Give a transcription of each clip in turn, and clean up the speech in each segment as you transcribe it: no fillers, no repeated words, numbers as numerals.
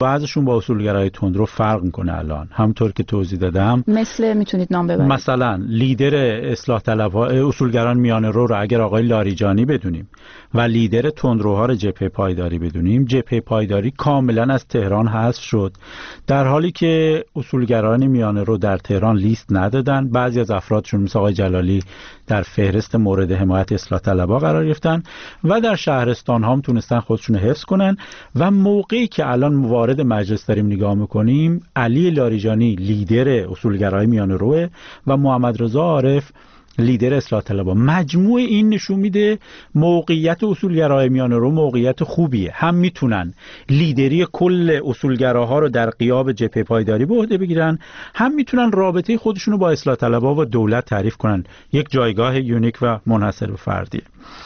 بعضشون با اصولگرای تندرو فرق میکنه. الان همونطور که توضیح دادم، مثل میتونید نام ببرید؟ مثلا لیدر اصلاح طلب‌ها اصولگران میانه رو اگر آقای لاریجانی بدونیم و لیدر تندروها رو جبهه پایداری بدونیم، جبهه پایداری کاملا از تهران حذف شد، در حالی که اصولگران میانه رو در تهران لیست ندادن. بعضی از افرادشون مثل آقای جلالی در فهرست مورد حمایت اصلاح طلب‌ها قرار گرفتن و در شهرستان ها هم تونستن خودشون حفظ کنن. و موقعی که الان وارد مجلس داریم نگاه میکنیم، علی لاریجانی لیدر اصولگرای میانه روه و محمد رضا عارف لیدر اصلاح طلب‌ها. مجموع این نشون میده موقعیت اصولگرای میانه رو موقعیت خوبیه. هم میتونن لیدری کل اصولگراها رو در غیاب جبهه پایداری به عهده بگیرن، هم میتونن رابطه خودشون رو با اصلاح طلب‌ها و دولت تعریف کنن. یک جایگاه یونیک و منحصر به فردیه.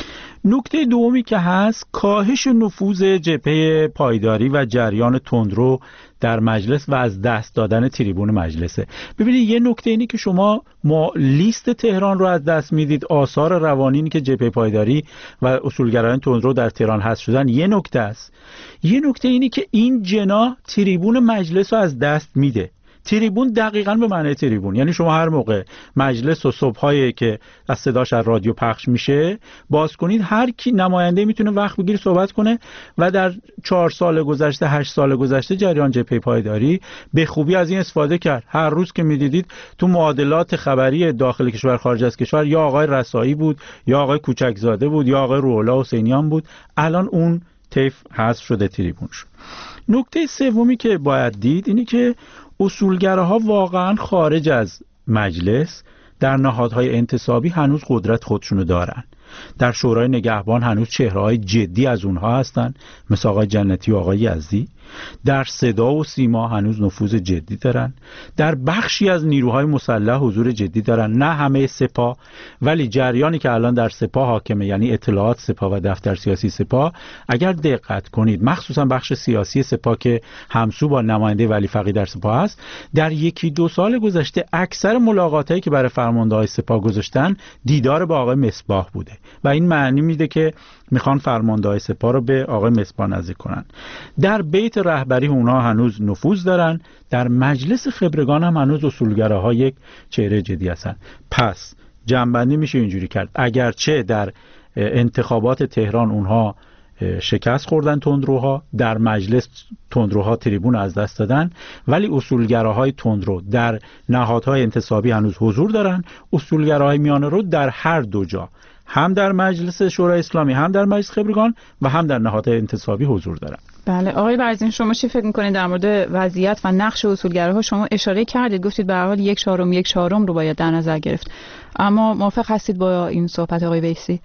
نکته دومی که هست، کاهش نفوذ جبهه پایداری و جریان تندرو در مجلس و از دست دادن تریبون مجلسه. ببینید یه نکته اینی که شما لیست تهران رو از دست میدید، آثار روانینی که جبهه پایداری و اصولگرایان تندرو در تهران هست شدن یه نکته است. یه نکته اینی که این جناح تریبون مجلس رو از دست میده. تریبون دقیقاً به معنی تریبون، یعنی شما هر موقع مجلس و صبحایی که از صداش از رادیو پخش میشه باز کنید، هر کی نماینده میتونه وقت بگیره صحبت کنه. و در 4 سال گذشته 8 سال گذشته جریان جبهه پایداری به خوبی از این استفاده کرد. هر روز که میدیدید تو معادلات خبری داخل کشور خارج از کشور یا آقای رسایی بود یا آقای کوچکزاده بود یا آقای روح‌الله حسینیان بود. الان اون طیف حذف شده تریبونش. نکته سومی که باید دید اینه که اصولگراها واقعا خارج از مجلس در نهادهای انتصابی هنوز قدرت خودشونو دارن. در شورای نگهبان هنوز چهره‌های جدی از اونها هستن، مثل آقای جنتی و آقای یزدی. در صدا و سیما هنوز نفوذ جدی دارن. در بخشی از نیروهای مسلح حضور جدی دارن، نه همه سپاه، ولی جریانی که الان در سپاه حاکمه، یعنی اطلاعات سپاه و دفتر سیاسی سپاه، اگر دقت کنید مخصوصا بخش سیاسی سپاه که همسو با نماینده ولی فقیه در سپاه است، در 1-2 سال گذشته اکثر ملاقاتایی که برای فرمانده‌های سپاه گذاشتن دیدار با آقای مصباح بوده و این معنی میده که میخوان فرمانده‌های سپاه رو به آقای مصباح نزدیک کنن. در بیت رهبری اونها هنوز نفوذ دارن، در مجلس خبرگان هم هنوز اصولگراها یک چهره جدی هستن. پس جمع‌بندی میشه اینجوری کرد، اگرچه در انتخابات تهران اونها شکست خوردن تندروها، در مجلس تندروها تریبون از دست دادن، ولی اصولگراهای تندرو در نهادهای انتصابی هنوز حضور دارن. اصولگراهای میانه رو در هر دو جا، هم در مجلس شورای اسلامی، هم در مجلس خبرگان و هم در نهادهای انتصابی حضور دارن. بله آقای برزین، شما چی فکر میکنید در مورد وضعیت و نقش اصولگراها؟ شما اشاره کردید، گفتید به هر حال 1/4 رو باید در نظر گرفت، اما موافق هستید با این صحبت آقای ویسی؟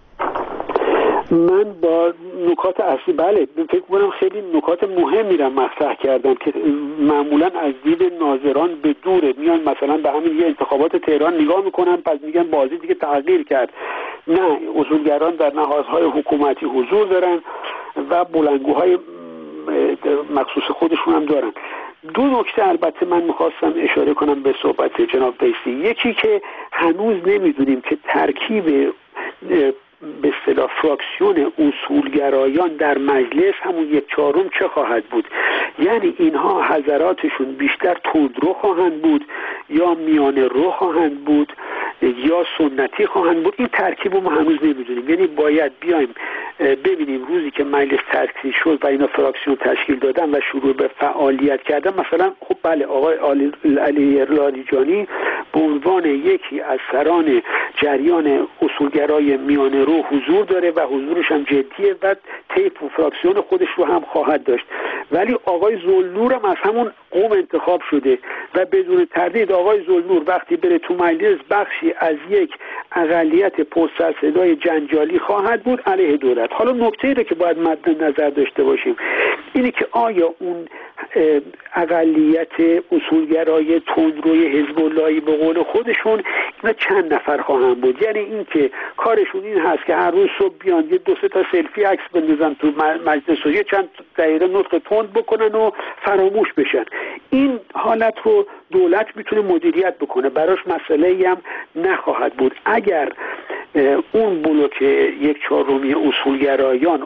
من با نکات اصلی بله فکر کنم خیلی نکات مهمی را مطرح کردم که معمولا از دید ناظران به دوره. میان مثلا به همین یه انتخابات تهران نگاه میکنن، پس میگن بازی دیگه تغییر کرد. نه، اصولگران در نهادهای حکومتی حضور دارن و بلندگوهای مخصوص خودشون هم دارن. 2 نکته البته من میخواستم اشاره کنم به صحبت جناب ویسی. یکی که هنوز نمیدونیم که ترکیب به اصطلاح فراکسیون اصولگرایان در مجلس همون 1/4 چه خواهد بود. یعنی اینها حضراتشون بیشتر تندرو خواهند بود یا میانه رو خواهند بود یا سنتی خواهند بود. این ترکیب رو ما هنوز نمیدونیم. یعنی باید بیایم ببینیم روزی که مجلس تشکیل شد و اینا فراکسیون تشکیل دادن و شروع به فعالیت کردن، مثلا خب بله آقای علی لاریجانی به عنوان یکی از سران جریان اصولگرای میانه رو حضور داره و حضورش هم جدیه و طیف و فراکسیون خودش رو هم خواهد داشت. ولی آقای ذوالنور هم از همون قوم انتخاب شده و بدون تردید آقای ذوالنور وقتی بره تو مجلس بخشی از یک اقلیت پرسر صدای جنجالی خواهد بود علیه دولت. حالا نکته‌ای رو که باید مد نظر داشته باشیم اینه که آیا اون اقلیت اصولگرای تندروی حزب اللهی به قول خودشون اینا چند نفر خواهند بود؟ یعنی این که کارشون این هست که هر روز صبح بیان یه 2-3 تا سلفی عکس بندازن تو مجلس و یه چند دقیقه نطق تند بکنن و فراموش بشن. این حالت رو دولت میتونه مدیریت بکنه، براش مسئله‌ای هم نخواهد بود. اگر اون بلوک 1/4 اصولگرایان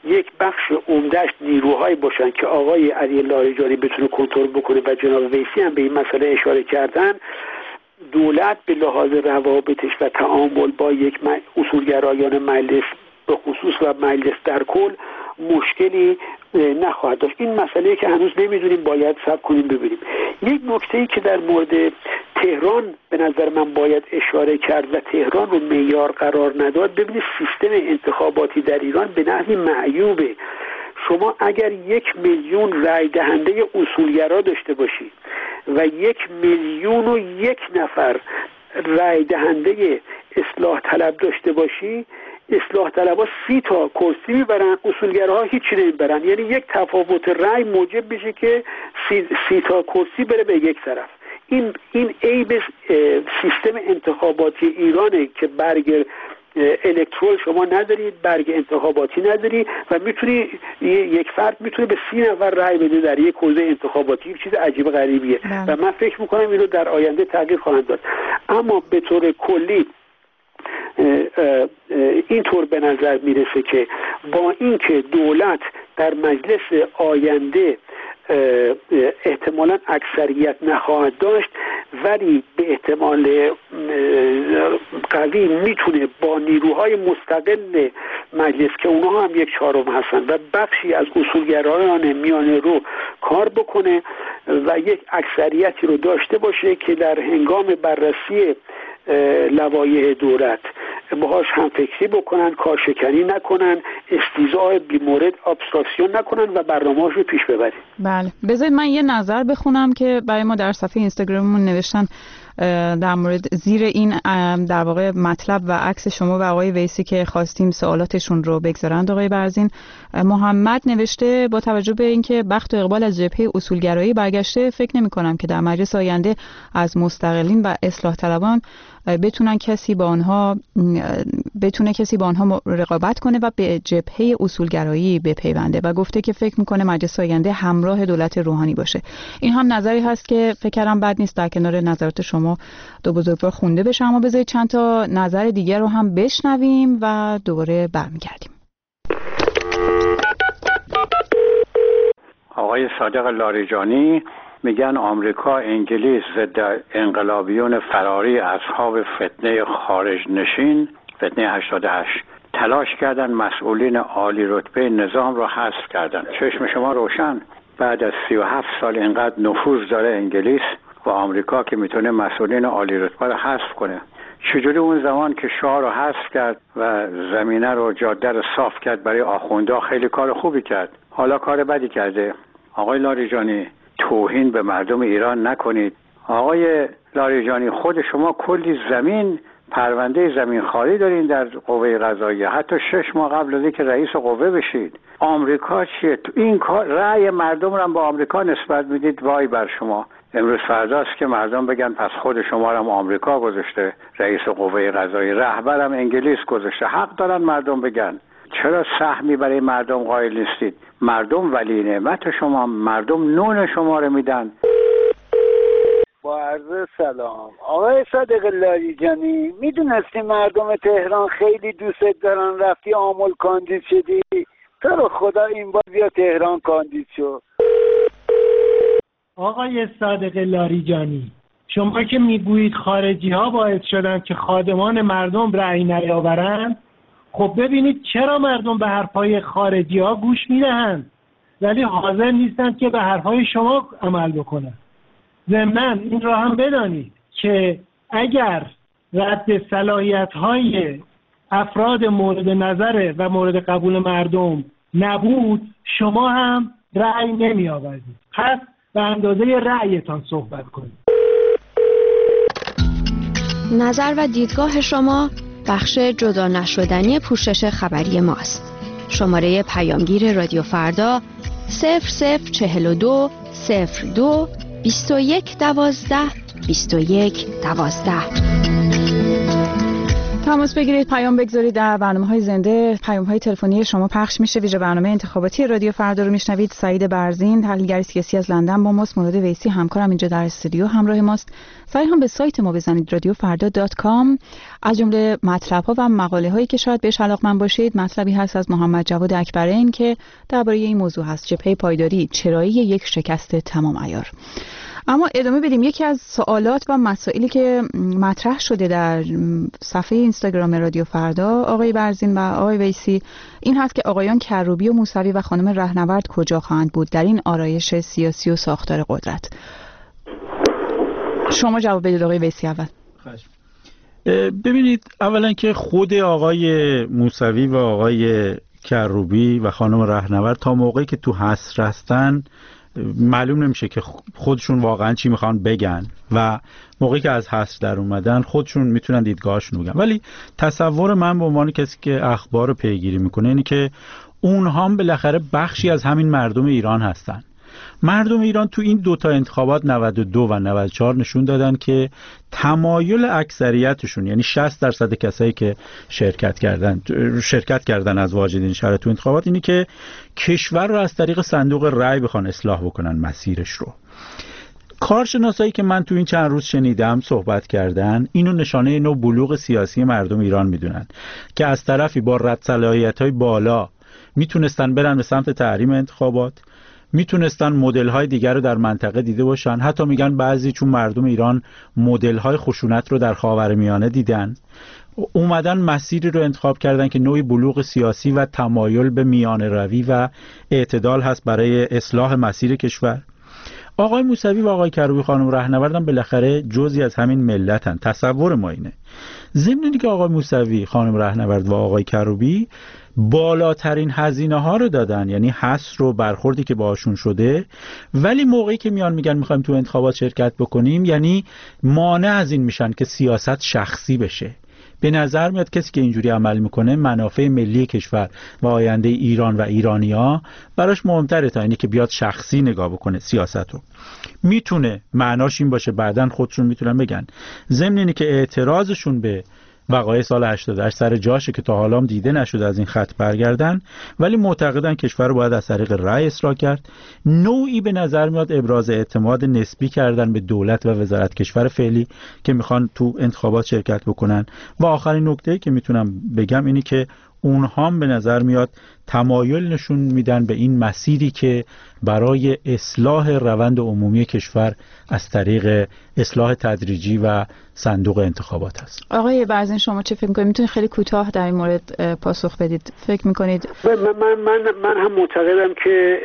یک بخش عمده‌اش نیروهایی باشن که آقای علی لاریجانی بتونه کنترل بکنه و جناب ویسی هم به این مسئله اشاره کردن، دولت به لحاظ روابطش و تعامل با یک اصولگرایان مجلس به خصوص و مجلس در کل مشکلی نخواهد داشت. این مسئله که هنوز نمیدونیم، باید صبر کنیم ببینیم. یک نکته‌ای که در مورد تهران به نظر من باید اشاره کرد و تهران رو معیار قرار نداد، ببینید سیستم انتخاباتی در ایران به نحوی معیوبه. شما اگر 1,000,000 رای دهنده اصولگرا داشته باشید و 1,000,001 نفر رای دهنده اصلاح طلب داشته باشی، اصلاح طلبها 30 تا کرسی میبرن، اصولگراها هیچی نمیبرن. یعنی یک تفاوت رای موجب میشه که 30 تا کرسی بره به یک طرف. این عیب سیستم انتخاباتی ایرانه که برگ الکترول شما ندارید، برگ انتخاباتی نداری و میتونی یک فرد میتونه به 30 نفر رای بده در یک حوزه انتخاباتی. یک چیز عجیب غریبیه و من فکر میکنم اینو در آینده تغییر خواهند داد. اما به طور کلی اینطور به نظر میرسه که با اینکه دولت در مجلس آینده احتمالاً اکثریت نخواهد داشت، ولی به احتمال قوی میتونه با نیروهای مستقل مجلس که اونها هم 1/4 هستن و بخشی از اصولگرایان میانه رو کار بکنه و یک اکثریتی رو داشته باشه که در هنگام بررسی لوایح دولت باهاش هم فکری بکنن، کارشکنی نکنن، استیضاح بیمورد ابستراکسیون نکنن و برنامه‌اش رو پیش ببرن. بله، بذارید من یه نظر بخونم که برای ما در صفحه اینستاگراممون نوشتن در مورد زیر این در واقع مطلب و عکس شما و آقای ویسی که خواستیم سوالاتشون رو بگذارند. آقای برزین، محمد نوشته با توجه به اینکه بخت و اقبال از جبهه اصولگرایی برگشته، فکر نمی کنم که در مجلس آینده از مستقلین و اصلاح طلبان بتونه کسی با آنها رقابت کنه و به جبهه اصولگرایی بپیونده و گفته که فکر میکنه مجلس آینده همراه دولت روحانی باشه. این هم نظری هست که فکر کردم بد نیست در کنار نظرات شما دو بزرگوار خونده بشه. اما بذارید چند تا نظر دیگر رو هم بشنویم و دوباره برمیگردیم. آقای صادق لاریجانی میگن آمریکا، انگلیس ضد انقلابیون فراری اصحاب فتنه خارج نشین، فتنه 88 تلاش کردن مسئولین عالی رتبه نظام رو حذف کردن. چشم شما روشن، بعد از 37 سال اینقدر نفوذ داره انگلیس و آمریکا که میتونه مسئولین عالی رتبه رو حذف کنه. چجوری اون زمان که شاه رو حذف کرد و زمینه رو، جاده رو صاف کرد برای آخوندا، خیلی کار خوبی کرد، حالا کار بدی کرده. آقای لاریجانی، توهین به مردم ایران نکنید. آقای لاریجانی، خود شما کلی زمین، پرونده زمین خاری دارین در قوه قضاییه، حتی 6 ماه قبل از اینکه رئیس قوه بشید. آمریکا چیه؟ تو این کار رأی مردم رو با آمریکا نسبت میدید. وای بر شما. امروز فرداست که مردم بگن پس خود شما رو هم آمریکا گذاشته رئیس قوه قضاییه، رهبرم انگلیس گذاشته. حق دارن مردم بگن. چرا سهمی برای مردم قائل نیستید؟ مردم ولی نعمت شما، مردم نون شما رو میدن. با عرض سلام آقای صادق لاریجانی، میدونستی مردم تهران خیلی دوست دارن، رفتی آمل کاندید شدی؟ تو رو خدا این بار بیا تهران کاندید شو. آقای صادق لاریجانی، شما که میگویید خارجی ها باعث شدن که خادمان مردم رأی نیاورند، خب ببینید چرا مردم به حرفای خارجی ها گوش میدهند ولی حاضر نیستند که به حرفای شما عمل بکنند. ضمناً این را هم بدانید که اگر رد صلاحیت های افراد مورد نظر و مورد قبول مردم نبود، شما هم رأی نمی آوردید. پس به اندازه رأیتان صحبت کنید. نظر و دیدگاه شما بخش جدا نشدنی پوشش خبری ماست. شماره پیامگیر رادیو فردا 0042 02 21 12 21 12. تماس بگیرید، پیام بگذارید. در برنامه‌های زنده پیام‌های تلفنی شما پخش میشه. ویژه برنامه انتخاباتی رادیو فردا رو میشنوید. سعید برزین، تحلیلگر سیاسی از لندن با ماست. مراد ویسی همکارم اینجا در استودیو همراه ماست. سعی هم به سایت ما بزنید radiofarda.com. از جمله مطلب‌ها و مقاله‌هایی که شاید بهش علاقه‌مند باشید، مطلبی هست از محمد جواد اکبرین که درباره این موضوع هست: جبهه پایداری چرایی یک شکست تمام عیار. اما ادامه بدیم. یکی از سوالات و مسائلی که مطرح شده در صفحه اینستاگرام رادیو فردا آقای برزین و آقای ویسی این هست که آقایان کروبی و موسوی و خانم رهنورد کجا خواهند بود در این آرایش سیاسی و ساختار قدرت؟ شما جواب بدید آقای ویسی اول. ببینید، اولا که خود آقای موسوی و آقای کروبی و خانم رهنورد تا موقعی که تو حصر هستن معلوم نمیشه که خودشون واقعا چی میخوان بگن و موقعی که از حصر در اومدن خودشون میتونن دیدگاهشون بگن. ولی تصور من به عنوان کسی که اخبار رو پیگیری میکنه اینه که اونها هم بالاخره بخشی از همین مردم ایران هستن. مردم ایران تو این دوتا انتخابات 92 و 94 نشون دادن که تمایل اکثریتشون، یعنی 60% کسایی که شرکت کردن از واجدین شهر تو انتخابات، اینی که کشور رو از طریق صندوق رای بخوان اصلاح بکنن مسیرش رو. کارشناسایی که من تو این چند روز شنیدم صحبت کردن اینو نشانه نوع بلوغ سیاسی مردم ایران میدونن که از طرفی با رد صلاحیت‌های بالا میتونستن برن به سمت تحریم انتخابات، میتونستن مدل‌های دیگر رو در منطقه دیده باشن. حتی میگن بعضی چون مردم ایران مدل‌های خشونت رو در خاورمیانه دیدن، اومدن مسیری رو انتخاب کردن که نوعی بلوغ سیاسی و تمایل به میانه روی و اعتدال هست برای اصلاح مسیر کشور. آقای موسوی و آقای کروبی خانم رهنوردن بالاخره جزئی از همین ملتن. تصور ما اینه. ضمن اینکه آقای موسوی، خانم رهنورد و آقای کروبی بالاترین هزینه ها رو دادن، یعنی حصر و برخوردی که باهاشون شده، ولی موقعی که میگن میخوایم تو انتخابات شرکت بکنیم، یعنی مانع از این میشن که سیاست شخصی بشه. به نظر میاد کسی که اینجوری عمل میکنه منافع ملی کشور و آینده ایران و ایرانیا براش مهمتره تا اینی که بیاد شخصی نگاه بکنه سیاستو. میتونه معناش این باشه، بعدن خودشون میتونن بگن. ضمن اینه که اعتراضشون به وقایع سال 88 سر جاشه که تا حالا هم دیده نشده از این خط برگردن، ولی معتقدن کشور رو باید از طریق رأی اصلاح کرد. نوعی به نظر میاد ابراز اعتماد نسبی کردن به دولت و وزارت کشور فعلی که میخوان تو انتخابات شرکت بکنن. و آخرین نکته که میتونم بگم اینی که اونها هم به نظر میاد تمایل نشون میدن به این مسیری که برای اصلاح روند عمومی کشور از طریق اصلاح تدریجی و صندوق انتخابات هست. آقای برزین شما چه فکر میکنید؟ میتونید خیلی کوتاه در این مورد پاسخ بدید. فکر میکنید؟ من هم معتقدم که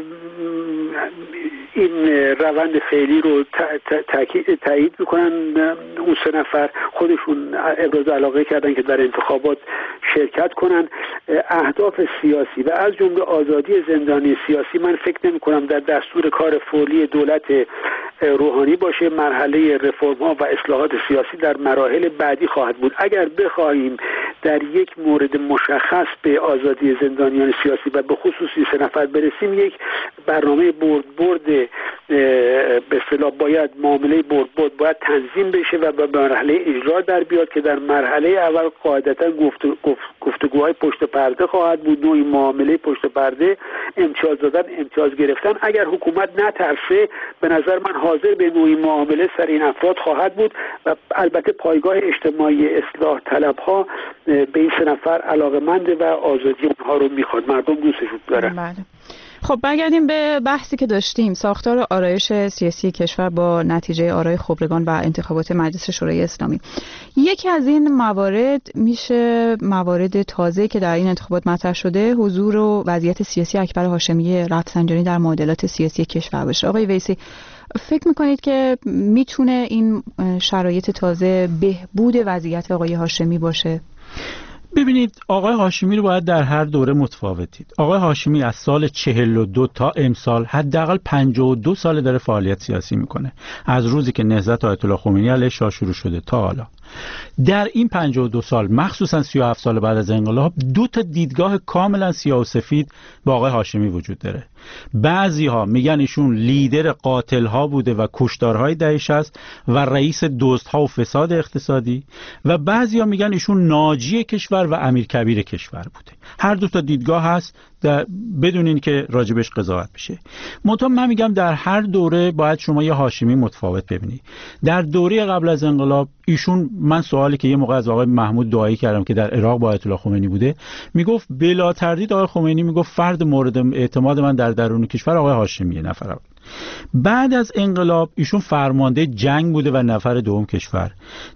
این روند فعلی رو تایید میکنن. اون سه نفر خودشون ابراز علاقه کردن که در انتخابات شرکت کنن. اهداف سیاسی و از جمله آزادی زندانی سیاسی من فکر نمی کنم در دستور کار فعلی دولت روحانی باشه. مرحله رفرم ها و اصلاحات سیاسی در مراحل بعدی خواهد بود. اگر بخواهیم در یک مورد مشخص به آزادی زندانیان سیاسی و به خصوصی سه نفر برسیم، یک برنامه برد به اصطلاح باید معامله برد باید تنظیم بشه و به مرحله اجرا در بیاد که در مرحله اول قاعدتا گفتگوهای پشت پرده خواهد بود، نوعی معامله پشت پرده، امتیاز دادن، امتیاز گرفتن. اگر حکومت نترسه به نظر من حاضر به نوعی معامله سر این افراد خواهد بود و البته پایگاه اجتماعی اصلاح طلب ها به این سه نفر علاقه‌منده و آزادی اونها رو میخواد. مردم دوستشون دارن. بله. خب برگردیم به بحثی که داشتیم، ساختار آرایش سیاسی کشور با نتیجه آرای خبرگان و انتخابات مجلس شورای اسلامی. یکی از این موارد میشه موارد تازه که در این انتخابات مطرح شده، حضور و وضعیت سیاسی اکبر هاشمی رفسنجانی در معادلات سیاسی کشور باشه. آقای ویسی فکر میکنید که میتونه این شرایط تازه بهبود وضعیت آقای هاشمی باشه؟ ببینید، آقای هاشمی رو باید در هر دوره متفاوت دید. آقای هاشمی از سال 42 تا امسال حداقل 52 سال داره فعالیت سیاسی میکنه، از روزی که نهضت آیت الله خمینی علیه شاه شروع شده تا حالا. در این 52 سال مخصوصا 37 سال بعد از انقلاب دو تا دیدگاه کاملا سیاه و سفید با آقای هاشمی وجود داره. بعضی ها میگن ایشون لیدر قاتل ها بوده و کشتارهای دهه 60 و رئیس دزدها و فساد اقتصادی، و بعضی ها میگن ایشون ناجی کشور و امیرکبیر کشور بوده. هر دو تا دیدگاه هست بدون این که راجبش قضاوت بشه. من میگم در هر دوره باید شما یه هاشمی متفاوت ببینید. در دوره قبل از انقلاب ایشون، من سوالی که یه موقع از آقای محمود دعایی کردم که در عراق با آیت الله خمینی بوده، میگفت بلا تردید آقای خمینی میگفت فرد مورد اعتماد من در درون کشور آقای هاشمیه نفر اول. بعد از انقلاب ایشون فرمانده جنگ بوده و نفر دوم کشور.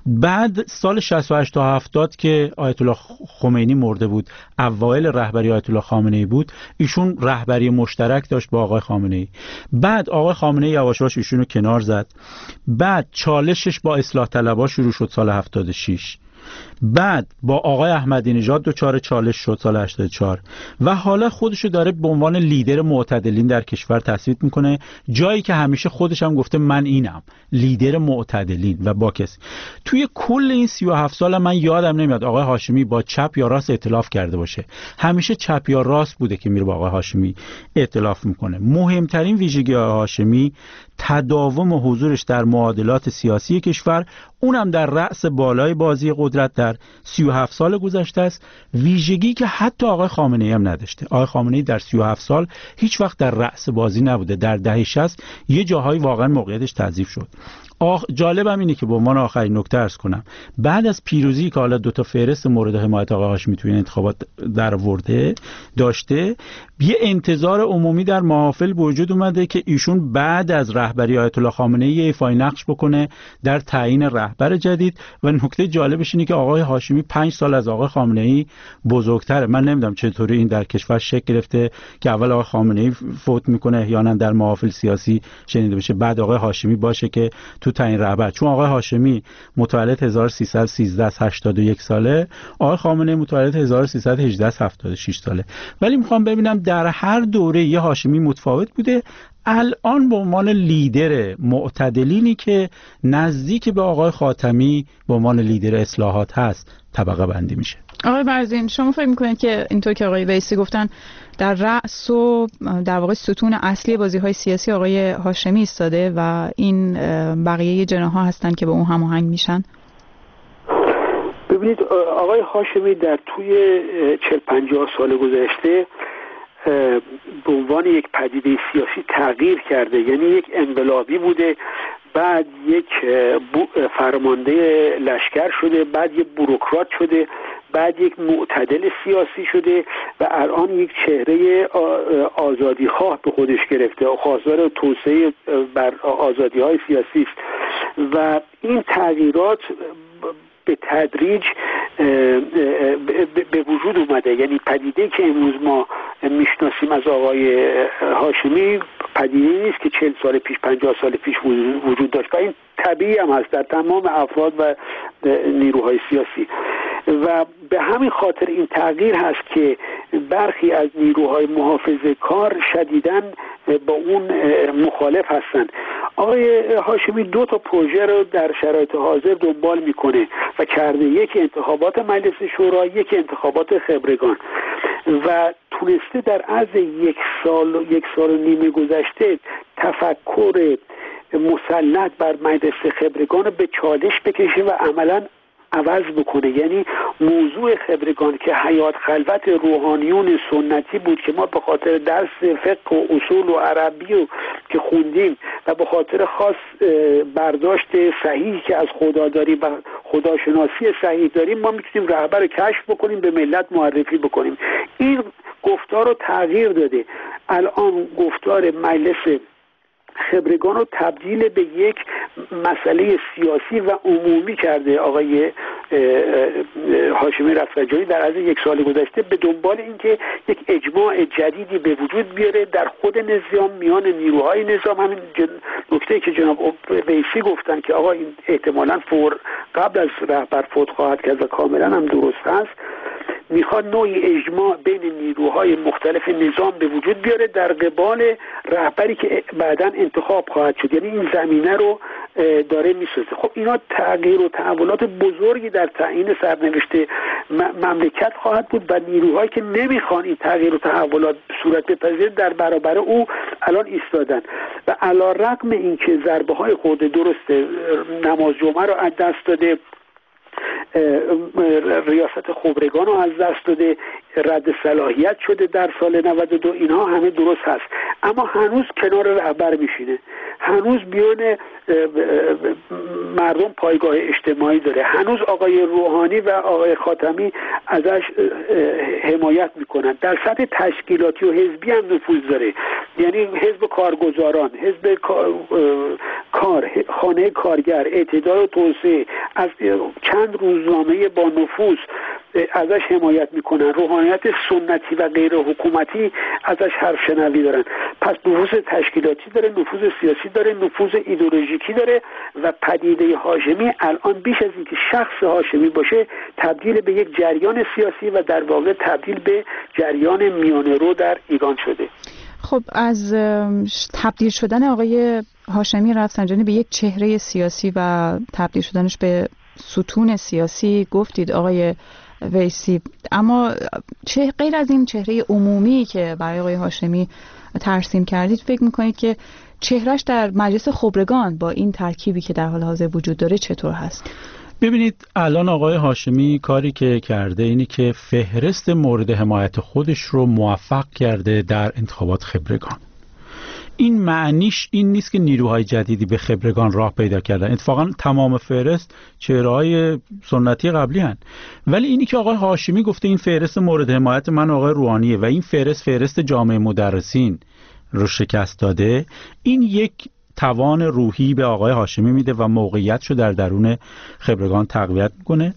بعد سال 68 تا 70 که آیت الله خمینی مرده بود، اوایل رهبری آیت الله خامنه ای بود، ایشون رهبری مشترک داشت با آقای خامنه ای. بعد آقای خامنه ای یواش یواش ایشونو کنار زد. بعد چالشش با اصلاح طلبها شروع شد سال 76. بعد با آقای احمدی نژاد دچار چالش شد سال 84 و حالا خودشو داره به عنوان لیدر معتدلین در کشور تصویر میکنه، جایی که همیشه خودش هم گفته من اینم لیدر معتدلین. و با کسی توی کل این 37 سال من یادم نمیاد آقای هاشمی با چپ یا راست ائتلاف کرده باشه. همیشه چپ یا راست بوده که میره با آقای هاشمی ائتلاف میکنه. مهمترین ویژگی آقای هاشمی تداوم حضورش در معادلات سیاسی کشور، اونم در رأس بالای بازی قدرت در 37 سال گذشته است، ویژگی که حتی آقای خامنه‌ای هم نداشته. آقای خامنه‌ای در 37 سال هیچ وقت در رأس بازی نبوده. در دهه 60 یه جاهایی واقعا موقعیتش تضعیف شد. جالبم اینه که به عنوان آخرین نکته عرض کنم، بعد از پیروزی که حالا 2 تا فهرست مورد حمایت آقای هاشمی توی انتخابات در آورده داشته، یه انتظار عمومی در محافل به وجود اومده که ایشون بعد از رهبری آیت الله خامنه ای ایفای نقش بکنه در تعیین رهبر جدید. و نکته جالبش اینه که آقای هاشمی 5 سال از آقای خامنه ای بزرگتره. من نمیدونم چطوری این در کشور شکل گرفته که اول آقای خامنه ای فوت میکنه، احیانا در محافل سیاسی شنیده بشه، بعد آقای هاشمی باشه که تو تعیین رهبر. چون آقای هاشمی متولد 1313 از 81 ساله، آقای خامنه ای متولد 1318 از 76 ساله. ولی میخوام ببینم در هر دوره یه هاشمی متفاوت بوده. الان به عنوان لیدر معتدلینی که نزدیک به آقای خاتمی به عنوان لیدر اصلاحات هست طبقه بندی میشه. آقای برزین، شما فکر میکنید که اینطور که آقای ویسی گفتن در رأس و در واقع ستون اصلی بازی‌های سیاسی آقای هاشمی ایستاده و این بقیه جناح‌ها هستن که به اون هماهنگ میشن؟ ببینید آقای هاشمی در توی 40-50 سال گذشته به عنوان یک پدیده سیاسی تغییر کرده. یعنی یک انقلابی بوده، بعد یک فرمانده لشکر شده، بعد یک بوروکرات شده، بعد یک معتدل سیاسی شده و الان یک چهره آزادیخواه به خودش گرفته و خواستار توسعه بر آزادی‌های سیاسی است. و این تغییرات به تدریج به وجود اومده. یعنی پدیده که امروز ما میشناسیم از آقای هاشمی پدیده نیست که 40 سال پیش 50 سال پیش وجود داشت و این طبیعی هم هست در تمام افراد و نیروهای سیاسی. و به همین خاطر این تغییر هست که برخی از نیروهای محافظه کار شدیداً با اون مخالف هستند. آقای هاشمی 2 تا پروژه رو در شرایط حاضر دنبال میکنه و کرده، یکی انتخابات مجلس شورا، یکی انتخابات خبرگان، و تونسته در عرض 1 سال و نیم گذشته تفکر مسلط بر مجلس خبرگان رو به چالش بکشه و عملاً عوض بکنه. یعنی موضوع خبرگان که حیات خلوت روحانیون سنتی بود که ما به خاطر درس فقه و اصول و عربی و که خوندیم و به خاطر خاص برداشت صحیح که از خدا داریم و خداشناسی صحیح داریم، ما میتونیم رهبر کشف بکنیم، به ملت معرفی بکنیم. این گفتار رو تغییر داده. الان گفتار مجلس خبرگان رو تبدیل به یک مسئله سیاسی و عمومی کرده آقای هاشمی رفسنجانی در عرض 1 سال گذشته، به دنبال اینکه یک اجماع جدیدی به وجود بیاره در خود نظام، میان نیروهای نظام. همین نکته که جناب ویسی گفتن که آقا این احتمالاً قبل از رهبر فوت خواهد کرد و کاملا هم درست است، میخواد نوعی اجماع بین نیروهای مختلف نظام به وجود بیاره در قبال رهبری که بعداً انتخاب خواهد شد. یعنی این زمینه رو داره میسازه. خب اینا تغییر و تحولات بزرگی در تعیین سرنوشت مملکت خواهد بود و نیروهایی که نمیخوان این تغییر و تحولات صورت بپذیره در برابر او الان ایستادن و علی رغم اینکه ضربه های خورده، درسته نماز جمعه رو از دست داده، ریاست خبرگان رو از دست داده، رد صلاحیت شده در سال 92، اینها همه درست هست، اما هنوز کنار رهبر میشینه، هنوز بیان مردم پایگاه اجتماعی داره، هنوز آقای روحانی و آقای خاتمی ازش حمایت میکنن، در سطح تشکیلاتی و حزبی هم نفوذ داره، یعنی حزب کارگزاران، حزب کار، خانه کارگر، اعتدال و توسعه، از چند روزنامه با نفوذ ازش حمایت میکنن، روحانیت سنتی و غیر حکومتی ازش حرف شنوی دارن. پس نفوذ تشکیلاتی داره، نفوذ سیاسی داره، نفوذ ایدئولوژیکی داره و پدیده هاشمی الان بیش از اینکه شخص هاشمی باشه تبدیل به یک جریان سیاسی و در واقع تبدیل به جریان میانه‌رو در ایران شده. خب از تبدیل شدن آقای هاشمی رفسنجانی به یک چهره سیاسی و تبدیل شدنش به ستون سیاسی گفتید آقای ویسی، اما غیر از این چهره عمومی که برای آقای هاشمی ترسیم کردید، فکر میکنید که چهرهش در مجلس خبرگان با این ترکیبی که در حال حاضر وجود داره چطور هست؟ ببینید الان آقای هاشمی کاری که کرده اینی که فهرست مورد حمایت خودش رو موفق کرده در انتخابات خبرگان. این معنیش این نیست که نیروهای جدیدی به خبرگان راه پیدا کردن، اتفاقا تمام فهرست چهره‌های سنتی قبلی هن. ولی اینی که آقای هاشمی گفته این فهرست مورد حمایت من آقای روحانیه و این فهرست جامعه مدرسین رو شکست داده، این یک توان روحی به آقای هاشمی میده و موقعیتشو در درون خبرگان تقویت میکنه.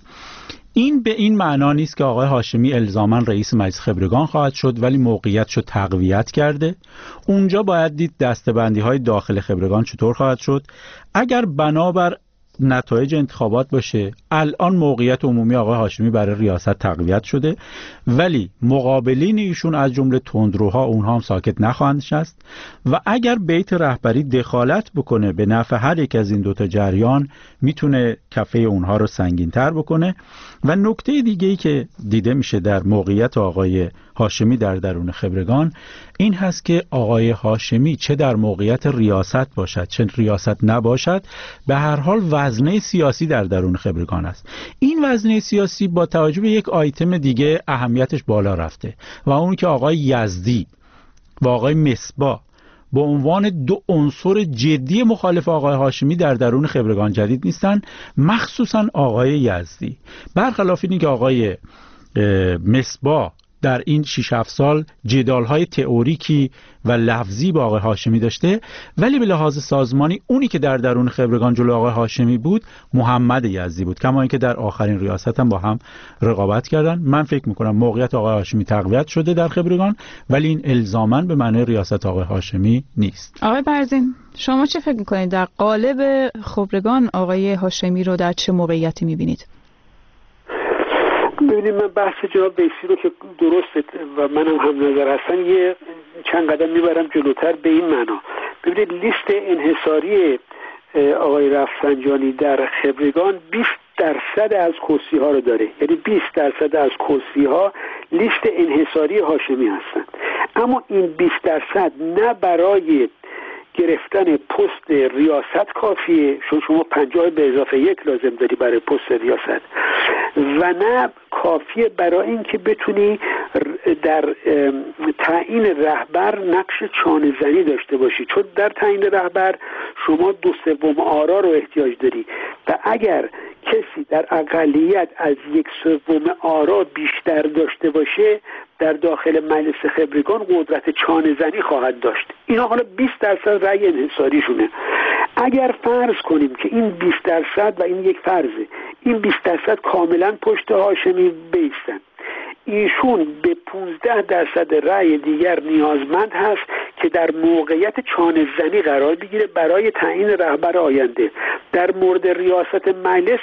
این به این معنا نیست که آقای هاشمی الزاماً رئیس مجلس خبرگان خواهد شد، ولی موقعیتشو تقویت کرده. اونجا باید دید دسته‌بندی‌های داخل خبرگان چطور خواهد شد. اگر بنابر نتایج انتخابات باشه، الان موقعیت عمومی آقای هاشمی برای ریاست تقویت شده، ولی مقابلین ایشون از جمله تندروها اونها هم ساکت نخواهند نشست و اگر بیت رهبری دخالت بکنه به نفع هر یک از این دوتا جریان، میتونه کفه اونها رو سنگین‌تر بکنه. و نکته دیگه‌ای که دیده میشه در موقعیت آقای هاشمی در درون خبرگان این هست که آقای هاشمی چه در موقعیت ریاست باشد چه ریاست نباشد، به هر حال وزنه سیاسی در درون خبرگان است. این وزنه سیاسی با توجه به یک آیتم دیگه اهمیتش بالا رفته و اون که آقای یزدی و آقای مصباح به عنوان دو عنصر جدی مخالف آقای هاشمی در درون خبرگان جدید نیستن، مخصوصا آقای یزدی. برخلاف اینی که آقای مصباح در این 6-7 سال جدال‌های تئوریکی و لفظی با آقای هاشمی داشته، ولی به لحاظ سازمانی اونی که در درون خبرگان جلو آقای هاشمی بود محمد یزدی بود، کما اینکه در آخرین ریاست هم با هم رقابت کردن. من فکر میکنم موقعیت آقای هاشمی تقویت شده در خبرگان، ولی این الزاماً به معنی ریاست آقای هاشمی نیست. آقای برزین، شما چه فکر میکنید در قالب خبرگان آقای هاشمی رو در چه موقعیتی میبینید؟ ببینید، من بحث جناب ویسی رو که درسته و منم هم نظر هستم یه چند قدم میبرم جلوتر به این معنا. ببینید لیست انحصاری آقای رفسنجانی در خبرگان 20% از کرسی ها رو داره، یعنی 20% از کرسی ها لیست انحصاری هاشمی هستن. اما این 20% نه برای گرفتن پست ریاست کافیه، شما 50 به اضافه 1 لازم داری برای پست ریاست، و نه کافیه برای اینکه بتونی در تعیین رهبر نقش چانه زنی داشته باشی، چون در تعیین رهبر شما 2/3 آرا رو احتیاج داری و اگر کسی در اقلیت از 1/3 آرا بیشتر داشته باشه در داخل مجلس خبرگان قدرت چانه زنی خواهد داشت. اینا حالا 20% رأی انحصاریشونه. اگر فرض کنیم که این 20% و این یک فرضه، این 20% کاملا پشت هاشمی بیستن، ایشون به 15% رأی دیگر نیازمند هست که در موقعیت چانه زنی قرار بگیره برای تعیین رهبر آینده. در مورد ریاست مجلس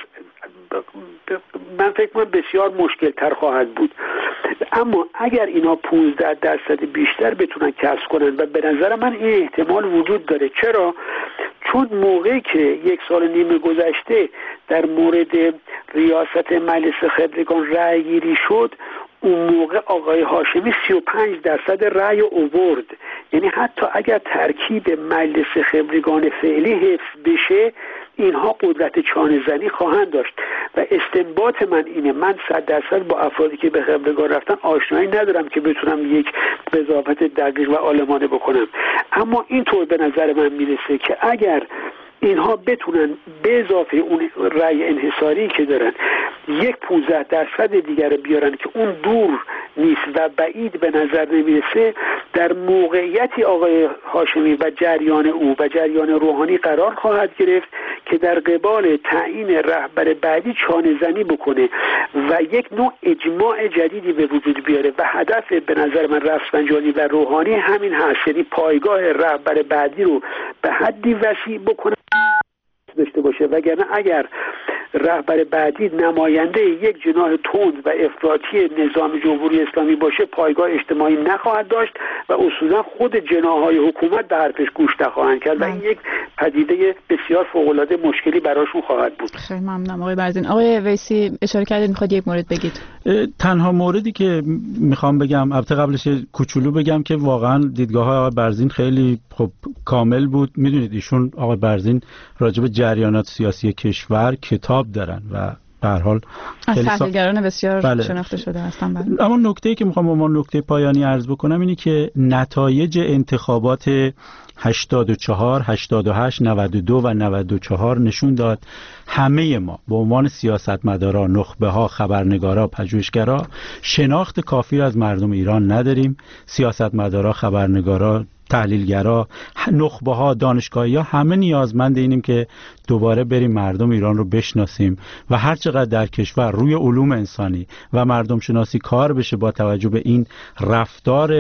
من فکر کنم بسیار مشکل تر خواهد بود، اما اگر اینا 15% بیشتر بتونن کسب کنن و به نظر من این احتمال وجود داره. چرا؟ چون موقعی که 1 سال و نیم گذشته در مورد ریاست مجلس خبرگان رأی گیری شد، اون موقع آقای هاشمی 35% رأی آورد. یعنی حتی اگر ترکیب مجلس خبرگان فعلی حفظ بشه اینها قدرت چانه زنی خواهند داشت و استنباط من اینه. من 100% با افرادی که به خبرگان رفتن آشنایی ندارم که بتونم یک قضاوت دقیق و عالمانه بکنم، اما اینطور به نظر من میرسه که اگر اینها بتونن به اضافه اون رأی انحصاری که دارن 15% دیگر بیارن که اون دور نیست و بعید به نظر نمیرسه، در موقعیتی آقای هاشمی و جریان او و جریان روحانی قرار خواهد گرفت که در قبال تعیین رهبر بعدی چانه زنی بکنه و یک نوع اجماع جدیدی به وجود بیاره و هدف به نظر من رفسنجانی و روحانی همین هست، یعنی پایگاه رهبر بعدی رو به حدی وسیع بکنه داشته باشه. وگرنه اگر رهبر بعدی نماینده یک جناح تند و افراطی نظام جمهوری اسلامی باشه، پایگاه اجتماعی نخواهد داشت و اصولا خود جناح‌های حکومت به حرفش گوش نخواهند کرد و این یک پدیده بسیار فوق‌العاده مشکلی براشون خواهد بود. خیلی ممنونم آقای برزین. آقای ویسی اشاره کردید میخواد یک مورد بگید. تنها موردی که میخوام بگم، البته قبلش کوچولو بگم که واقعا دیدگاه آقای برزین خیلی خب کامل بود. میدونید ایشون آقای برزین راجع به جریانات سیاسی کشور کتاب دارن و به هر حال از تحلیلگران بسیار شناخته شده هستن. اما نکته‌ای که میخوام اون نکته پایانی عرض بکنم اینه که نتایج انتخابات 84, 88, 92 و 94 نشون داد همه ما به عنوان سیاستمداران، نخبه‌ها، خبرنگارا، پژوهشگرا شناخت کافی از مردم ایران نداریم. سیاستمدارا، خبرنگارا، تحلیلگرا، نخبه‌ها، دانشگاهی‌ها همه نیازمند اینیم که دوباره بریم مردم ایران رو بشناسیم و هر چقدر در کشور روی علوم انسانی و مردم شناسی کار بشه با توجه به این رفتار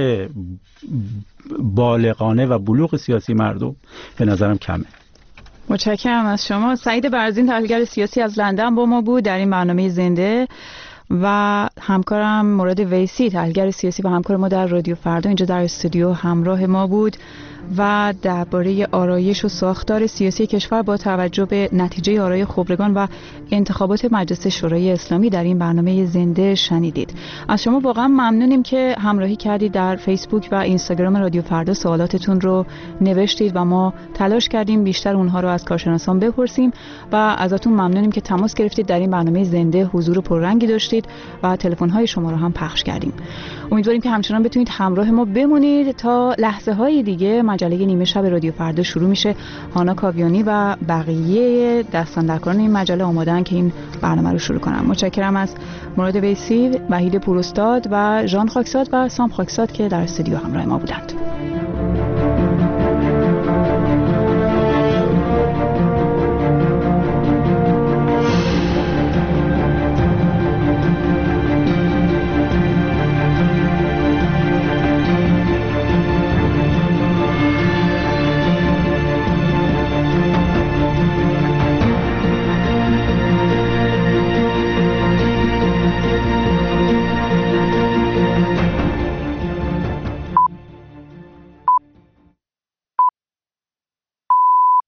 بالغانه و بلوغ سیاسی مردم به نظرم کمه. متشکرم از شما. سعید برزین تحلیلگر سیاسی از لندن با ما بود در این برنامه زنده و همکارم مراد ویسی تحلیلگر سیاسی و همکار ما در رادیو فردا اینجا در استودیو همراه ما بود و درباره آرایش و ساختار سیاسی کشور با توجه به نتیجه آرای خبرگان و انتخابات مجلس شورای اسلامی در این برنامه زنده شنیدید. از شما واقعا ممنونیم که همراهی کردید. در فیسبوک و اینستاگرام رادیو فردا سوالاتتون رو نوشتید و ما تلاش کردیم بیشتر اونها رو از کارشناسان بپرسیم و ازتون ممنونیم که تماس گرفتید در این برنامه زنده حضور پررنگی داشتید و تلفن‌های شما رو هم پخش کردیم. امیدواریم که همچنان بتونید همراه ما بمونید تا لحظه‌های دیگه. مجله نیمه شب رادیو فردا شروع میشه. هانا کاویانی و بقیه دستاندرکاران این مجله آماده‌اند که این برنامه رو شروع کنن. متشکرم از مراد ویسی، وحید پوراستاد و ژان خاکساد و سام خاکساد که در استودیو همراه ما بودند.